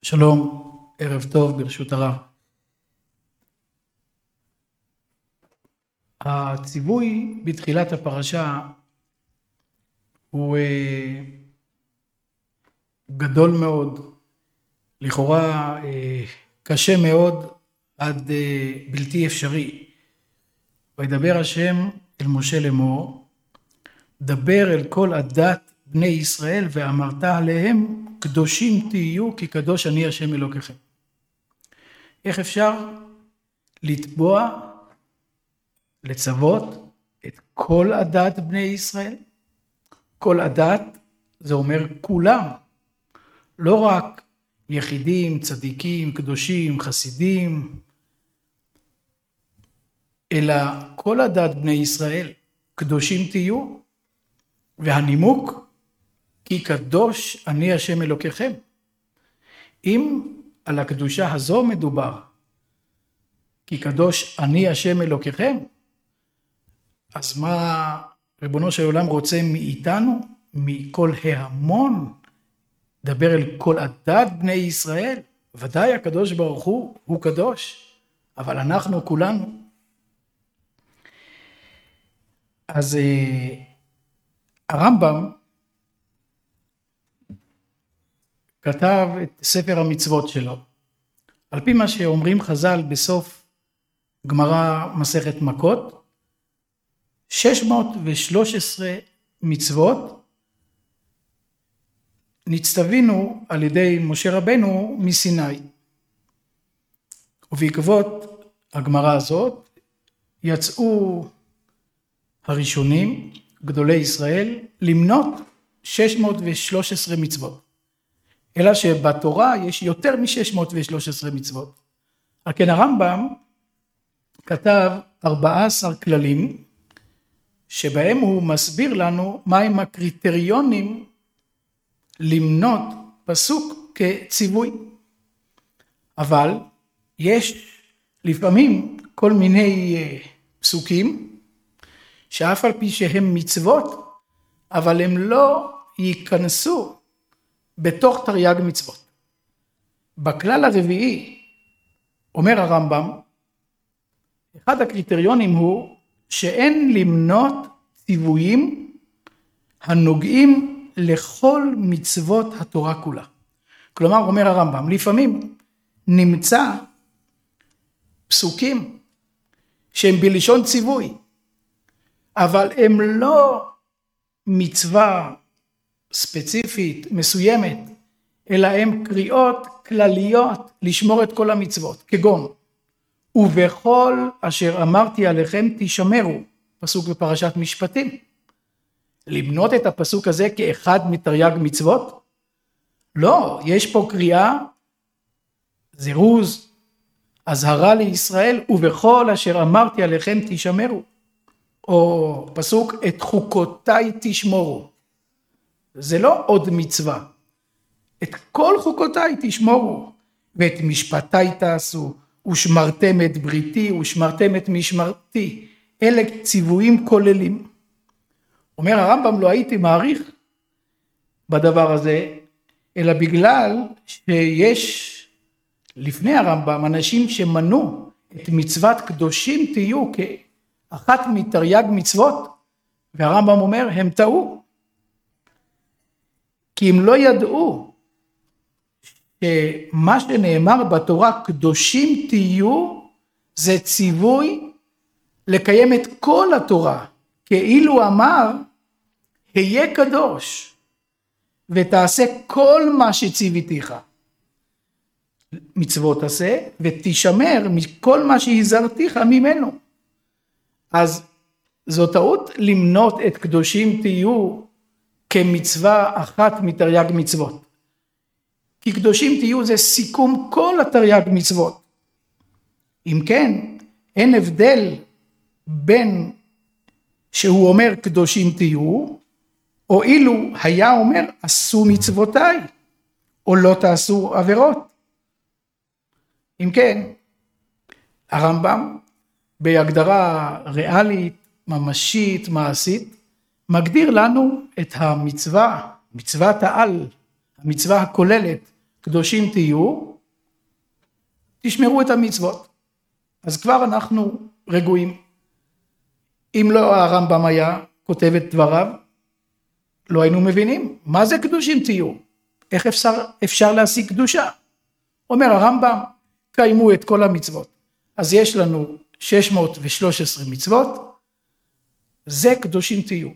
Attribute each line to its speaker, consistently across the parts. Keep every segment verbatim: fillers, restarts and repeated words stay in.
Speaker 1: שלום, ערב טוב ברשות הרב. הציווי בתחילת הפרשה הוא גדול מאוד, לכאורה קשה מאוד עד בלתי אפשרי. וידבר השם אל משה לאמור, דבר אל כל עדת בני ישראל ואמרת עליהם קדושים תהיו כי קדוש אני השם אלוקיכם. איך אפשר לתבוע, לצוות את כל עדת בני ישראל? כל עדת זה אומר כולם, לא רק יחידים, צדיקים, קדושים, חסידים, אלא כל עדת בני ישראל קדושים תהיו, והנימוק כי קדוש אני השם אלוקיכם. אם על הקדושה הזו מדובר, כי קדוש אני השם אלוקיכם, אז מה ריבונו של עולם רוצה מאיתנו, מכל ההמון, דבר אל כל עדת בני ישראל? ודאי הקדוש ברוך הוא, הוא קדוש, אבל אנחנו כולנו. אז הרמב"ם כתב את ספר המצוות שלו, על פי מה שאומרים חז"ל בסוף גמרא מסכת מכות, שש מאות ושלוש עשרה מצוות נצטווינו על ידי משה רבנו מסיני. ובעקבות הגמרא הזאת יצאו הראשונים, גדולי ישראל, למנות שש מאות ושלוש עשרה מצוות. אלא שבתורה יש יותר מ-שש מאות ושלוש עשרה מצוות. על כן הרמב"ם כתב ארבעה עשר כללים, שבהם הוא מסביר לנו מהם הקריטריונים למנות פסוק כציווי. אבל יש לפעמים כל מיני פסוקים, שאף על פי שהם מצוות, אבל הם לא ייכנסו בתוך תרי"ג מצוות. בכלל הרביעי, אומר הרמב"ם, אחד הקריטריונים הוא שאין למנות ציוויים הנוגעים לכל מצוות התורה כולה. כלומר, אומר הרמב"ם, לפעמים נמצא פסוקים שהם בלשון ציווי, אבל הם לא מצווה ספציפית, מסוימת, אלא הם קריאות כלליות לשמור את כל המצוות, כגון, ובכל אשר אמרתי עליכם תשמרו, פסוק בפרשת משפטים. למנות את הפסוק הזה כאחד מתרי"ג מצוות? לא, יש פה קריאה, זירוז, אזהרה לישראל, ובכל אשר אמרתי עליכם תשמרו. או פסוק, את חוקותיי תשמורו. זה לא עוד מצווה. את כל חוקותיי תשמורו, ואת משפטיי תעשו, ושמרתם את בריתי, ושמרתם את משמרתי. אלה ציוויים כוללים. אומר הרמב"ם, לא הייתי מעריך בדבר הזה, אלא בגלל שיש לפני הרמב"ם אנשים שמנו את מצוות קדושים תהיו כאחת מתרי"ג מצוות, והרמב"ם אומר, הם טעו. כי הם לא ידעו שמה שנאמר בתורה קדושים תהיו, זה ציווי לקיים את כל התורה, כאילו אמר, היה קדוש, ותעשה כל מה שציוויתיך. מצוות עשה, ותשמר מכל מה שהזהרתיך ממנו. אז זו טעות למנות את קדושים תהיו, כמצווה אחת מתרי"ג מצוות. כי קדושים תהיו זה סיכום כל התרי"ג מצוות. אם כן, אין הבדל בין שהוא אומר קדושים תהיו, או אילו היה אומר עשו מצוותיי, או לא תעשו עבירות. אם כן, הרמב"ם בהגדרה ריאלית, ממשית, מעשית, מגדיר לנו את המצווה, מצוות העל, המצווה הכוללת, קדושים תהיו, תשמרו את המצוות. אז כבר אנחנו רגועים. אם לא הרמב"ם היה כותב את דבריו, לא היינו מבינים מה זה קדושים תהיו, איך אפשר, אפשר להשיג קדושה. אומר הרמב"ם, קיימו את כל המצוות. אז יש לנו שש מאות ושלוש עשרה מצוות, זה קדושים תהיו.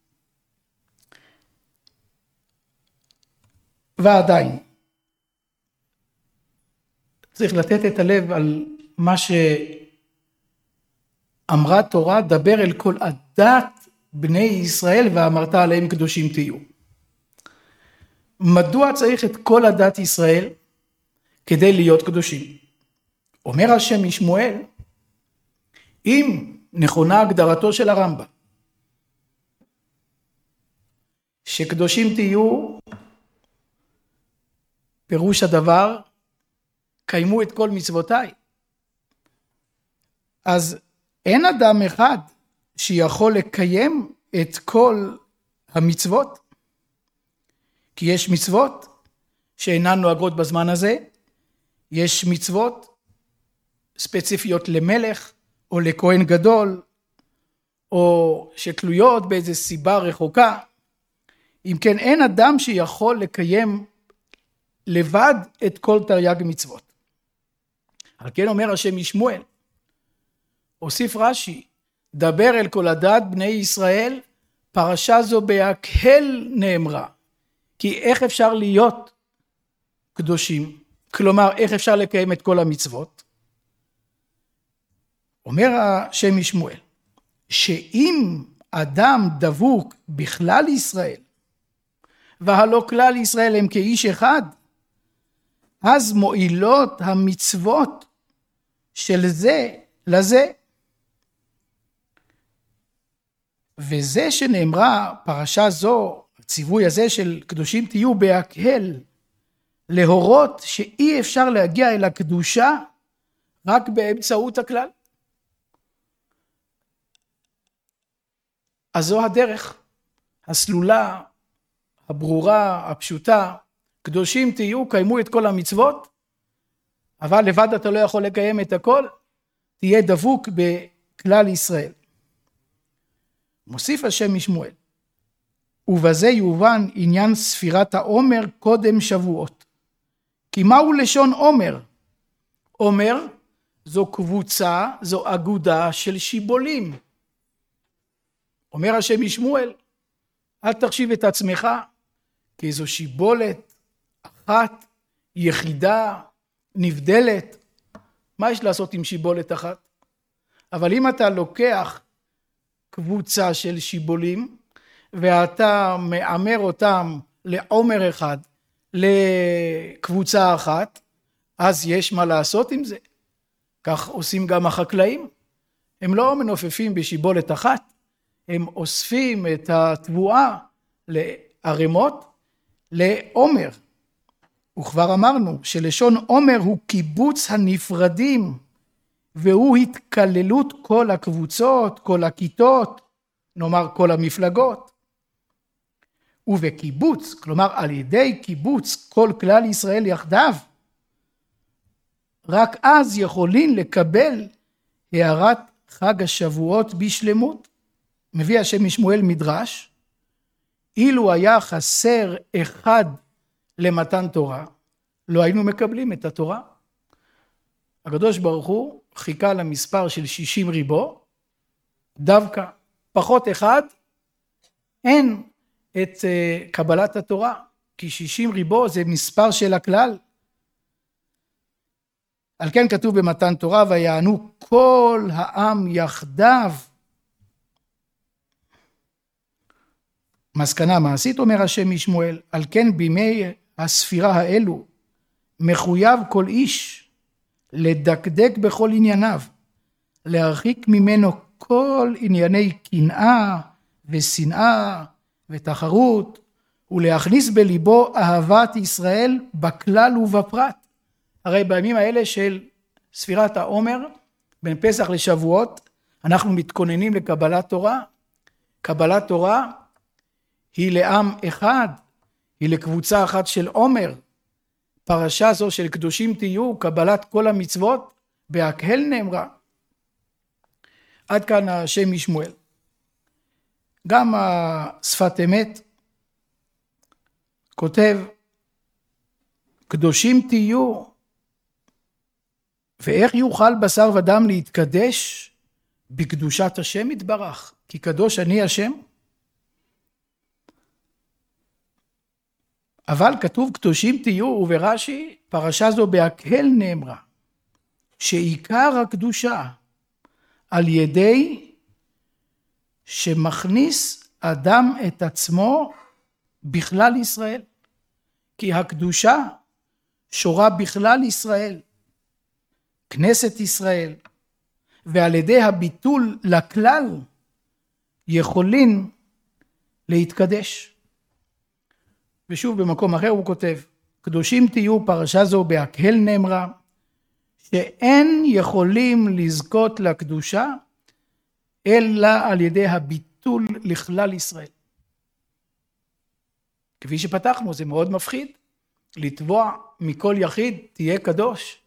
Speaker 1: ועדיין, צריך לתת את הלב על מה שאמרה תורה, דבר אל כל עדת בני ישראל ואמרת עליהם קדושים תהיו. מדוע צריך את כל עדת ישראל כדי להיות קדושים? אומר השם משמואל, אם נכונה הגדרתו של הרמב"ם, שקדושים תהיו, פירוש הדבר, קיימו את כל מצוותיי. אז אין אדם אחד שיכול לקיים את כל המצוות, כי יש מצוות שאינן נוהגות בזמן הזה, יש מצוות ספציפיות למלך או לכהן גדול, או שתלויות באיזו סיבה רחוקה. אם כן, אין אדם שיכול לקיים לבד את כל תרי"ג מצוות. על כן אומר השם משמואל, הוסיף רש"י, דבר אל כל עדת בני ישראל, פרשה זו בהקהל נאמרה. כי איך אפשר להיות קדושים? כלומר, איך אפשר לקיים את כל המצוות? אומר השם משמואל, שאם אדם דבוק בכלל ישראל, והלא כלל ישראל הם כאיש אחד, אז מועילות המצוות של זה לזה. וזה שנאמרה פרשה זו, הציווי הזה של קדושים תהיו בהקהל, להורות שאי אפשר להגיע אל הקדושה רק באמצעות הכלל. אז זו הדרך הסלולה, הברורה, הפשוטה, קדושים תהיו, קיימו את כל המצוות, אבל לבד אתה לא יכול לקיים את הכל, תהיה דבוק בכלל ישראל. מוסיף השם משמואל, ובזה יובן עניין ספירת העומר קודם שבועות. כי מהו לשון עומר? עומר זו קבוצה, זו אגודה של שיבולים. אומר השם משמואל, אל תחשיב את עצמך, כי זו שיבולת אחת, יחידה, נבדלת. מה יש לעשות עם שיבולת אחת? אבל אם אתה לוקח קבוצה של שיבולים, ואתה מאמר אותם לעומר אחד, לקבוצה אחת, אז יש מה לעשות עם זה. כך עושים גם החקלאים. הם לא מנופפים בשיבולת אחת, הם אוספים את התבואה לערימות, לעומר. וכבר אמרנו שלשון עומר הוא קיבוץ הנפרדים, והוא התקללות כל הקבוצות, כל הכיתות, נאמר כל המפלגות. ובקיבוץ, כלומר על ידי קיבוץ כל כלל ישראל יחדיו, רק אז יכולים לקבל הערת חג השבועות בשלמות. מביא השם משמואל מדרש, אילו היה חסר אחד למתן תורה, לא היינו מקבלים את התורה. הקדוש ברוך הוא חיכה למספר של שישים ריבו, דווקא פחות אחד, אין את uh, קבלת התורה, כי שישים ריבו זה מספר של הכלל. על כן כתוב במתן תורה, ויענו כל העם יחדיו. מסקנה מעשית, אומר השם משמואל, על כן בימי הספירה האלו, מחויב כל איש לדקדק בכל ענייניו, להרחיק ממנו כל ענייני קנאה ושנאה ותחרות, ולהכניס בליבו אהבת ישראל בכלל ובפרט. הרי בימים האלה של ספירת העומר, בין פסח לשבועות, אנחנו מתכוננים לקבלת תורה. קבלת תורה היא לעם אחד, היא לקבוצה אחת של עומר. פרשה זו של קדושים תהיו, קבלת כל המצוות, בהקהל נאמרה. עד כאן השם משמואל. גם השפת אמת כותב, קדושים תהיו, ואיך יוכל בשר ודם להתקדש בקדושת השם יתברך? כי קדוש אני השם. אבל כתוב קדושים תהיו, וברש"י פרשה זו בהקהל נאמרה, שעיקר הקדושה על ידי שמכניס אדם את עצמו בכלל ישראל. כי הקדושה שורה בכלל ישראל, כנסת ישראל, ועל ידי הביטול לכלל יכולים להתקדש. ושוב במקום אחר הוא כותב, קדושים תהיו, פרשה זו בהקהל נאמרה, שאין יכולים לזכות לקדושה, אלא על ידי הביטול לכלל ישראל. כפי שפתחנו, זה מאוד מפחיד, לתבוע מכל יחיד תהיה קדוש.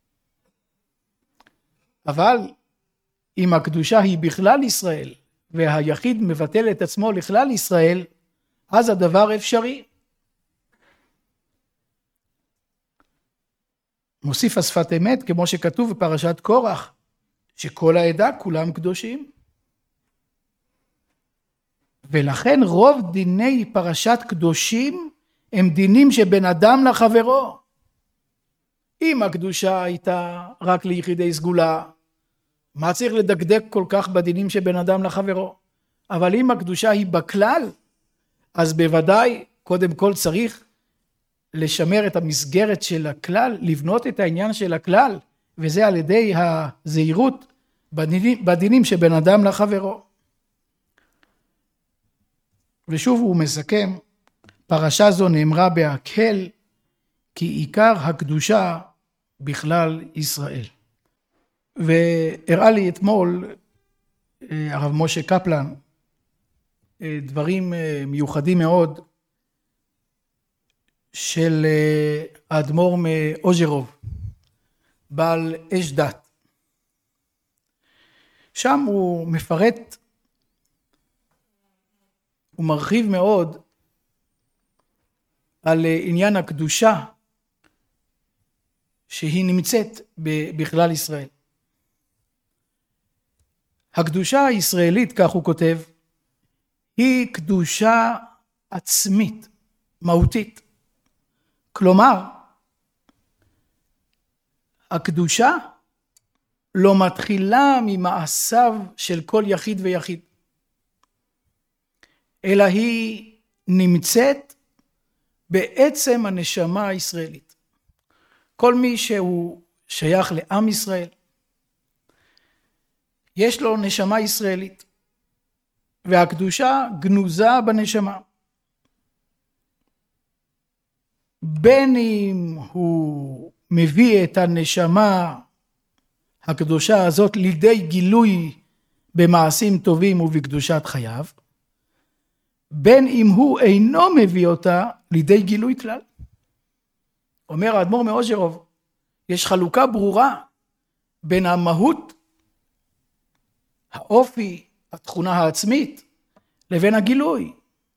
Speaker 1: אבל אם הקדושה היא בכלל ישראל, והיחיד מבטל את עצמו לכלל ישראל, אז הדבר אפשרי. מוסיף השפת אמת, כמו שכתוב בפרשת קורח, שכל העדה כולם קדושים. ולכן רוב דיני פרשת קדושים הם דינים שבין אדם לחברו. אם הקדושה הייתה רק ליחידי סגולה, מה צריך לדקדק כל כך בדינים שבין אדם לחברו? אבל אם הקדושה היא בכלל, אז בוודאי קודם כל צריך לשמר את המסגרת של הכלל, לבנות את העניין של הכלל, וזה על ידי הזהירות בדינים, בדינים שבין אדם לחברו. ושוב הוא מסכם, פרשה זו נאמרה בהקהל, כי עיקר הקדושה בכלל ישראל. והראה לי אתמול הרב משה קפלן דברים מיוחדים מאוד של האדמו"ר מאוז'רוב, בעל אש דת. שם הוא מפרט, הוא מרחיב מאוד על עניין הקדושה שהיא נמצאת בכלל ישראל. הקדושה הישראלית, כך הוא כותב, היא קדושה עצמית, מהותית. כלומר, הקדושה לא מתחילה ממעשיו של כל יחיד ויחיד, אלא היא נמצאת בעצם הנשמה הישראלית. כל מי שהוא שייך לעם ישראל, יש לו נשמה ישראלית, והקדושה גנוזה בנשמה. בין אם הוא מביא את הנשמה הקדושה הזאת לידי גילוי במעשים טובים ובקדושת חייו, בין אם הוא אינו מביא אותה לידי גילוי כלל. אומר האדמו"ר מאוז'רוב, יש חלוקה ברורה בין המהות, האופי, התכונה העצמית, לבין הגילוי.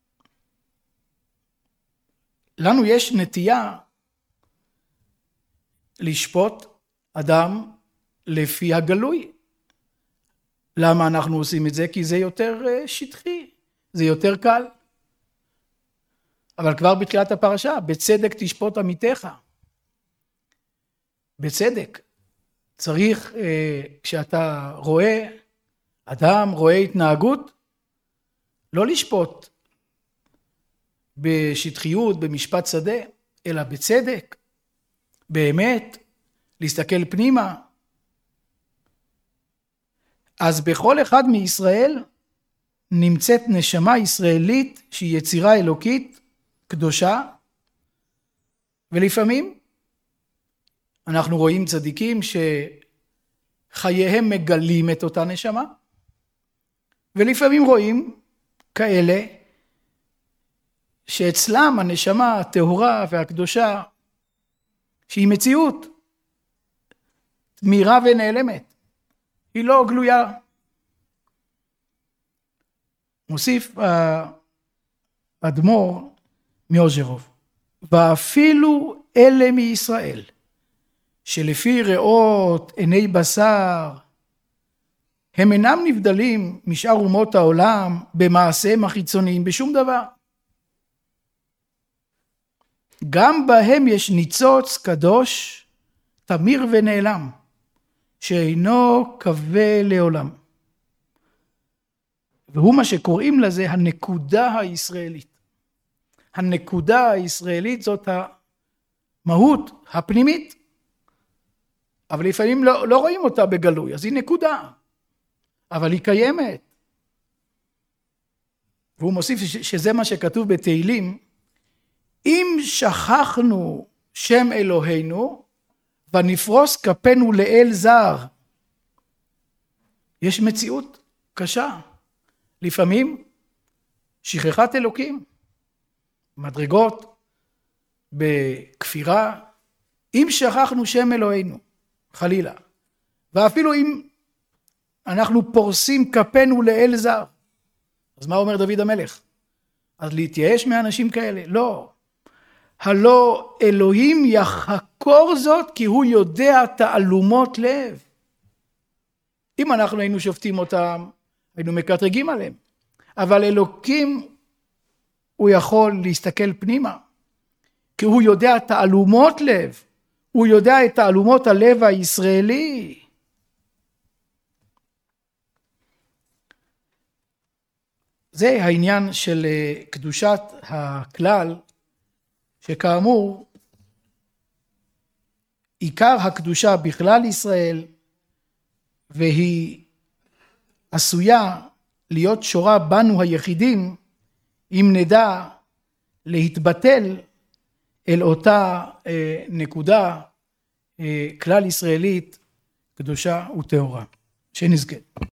Speaker 1: לנו יש נטייה לשפוט אדם לפי הגלוי. למה אנחנו עושים את זה? כי זה יותר שטחי, זה יותר קל. אבל כבר בתחילת הפרשה, בצדק תשפוט עמיתך. בצדק. צריך, כשאתה רואה אדם, רואה התנהגות, לא לשפוט בשטחיות, במשפט שדה, אלא בצדק, באמת, להסתכל פנימה. אז בכל אחד מישראל נמצאת נשמה ישראלית שהיא יצירה אלוקית, קדושה, ולפעמים אנחנו רואים צדיקים שחייהם מגלים את אותה נשמה, ולפעמים רואים כאלה שאצלם הנשמה הטהורה והקדושה שהיא מציאות תמירה ונעלמת, היא לא גלויה. מוסיף האדמו"ר מאוז'רוב, ואפילו אלה מישראל, שלפי ראות עיני בשר, הם אינם נבדלים משאר אומות העולם במעשיהם החיצוניים בשום דבר. גם בהם יש ניצוץ קדוש, תמיר ונעלם, שאינו קווה לעולם. והוא מה שקוראים לזה הנקודה הישראלית. הנקודה הישראלית זאת המהות הפנימית, אבל לפעמים לא, לא רואים אותה בגלוי, אז היא נקודה, אבל היא קיימת. והוא מוסיף שזה מה שכתוב בתהילים, אם שכחנו שם אלוהינו, ונפרוס כפינו לאל זר. יש מציאות קשה. לפעמים שכחת אלוקים, מדרגות בכפירה, אם שכחנו שם אלוהינו, חלילה, ואפילו אם אנחנו פורסים כפינו לאל זר, אז מה אומר דוד המלך? אז להתייאש מאנשים כאלה? לא. הלא אלוהים יחקור זאת כי הוא יודע תעלומות לב. אם אנחנו היינו שופטים אותם, היינו מקטרגים עליהם. אבל אלוקים הוא יכול להסתכל פנימה, כי הוא יודע תעלומות לב. הוא יודע את תעלומות הלב הישראלי. זה העניין של קדושת הכלל, שכאמור, עיקר הקדושה בכלל ישראל, והיא עשויה להיות שורה בנו היחידים, אם נדע להתבטל אל אותה אה, נקודה אה, כלל ישראלית, קדושה וטהורה. שנזכה.